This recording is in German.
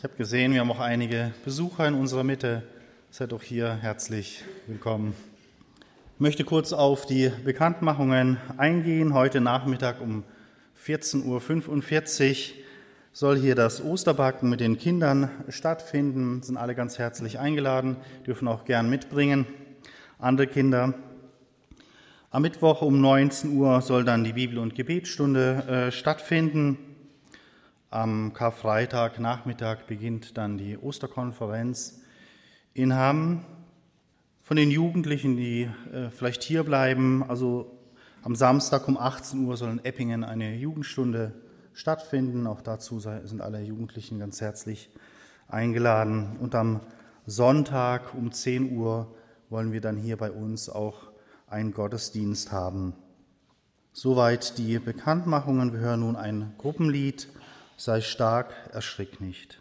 Ich habe gesehen, wir haben auch einige Besucher in unserer Mitte. Seid auch hier herzlich willkommen. Ich möchte kurz auf die Bekanntmachungen eingehen. Heute Nachmittag um 14.45 Uhr soll hier das Osterbacken mit den Kindern stattfinden. Sind alle ganz herzlich eingeladen, dürfen auch gern mitbringen, andere Kinder. Am Mittwoch um 19 Uhr soll dann die Bibel- und Gebetsstunde stattfinden. Am Karfreitag Nachmittag beginnt dann die Osterkonferenz in Hamm. Von den Jugendlichen, die vielleicht hier bleiben, also am Samstag um 18 Uhr soll in Eppingen eine Jugendstunde stattfinden. Auch dazu sind alle Jugendlichen ganz herzlich eingeladen. Und am Sonntag um 10 Uhr wollen wir dann hier bei uns auch einen Gottesdienst haben. Soweit die Bekanntmachungen. Wir hören nun ein Gruppenlied. Sei stark, erschrick nicht.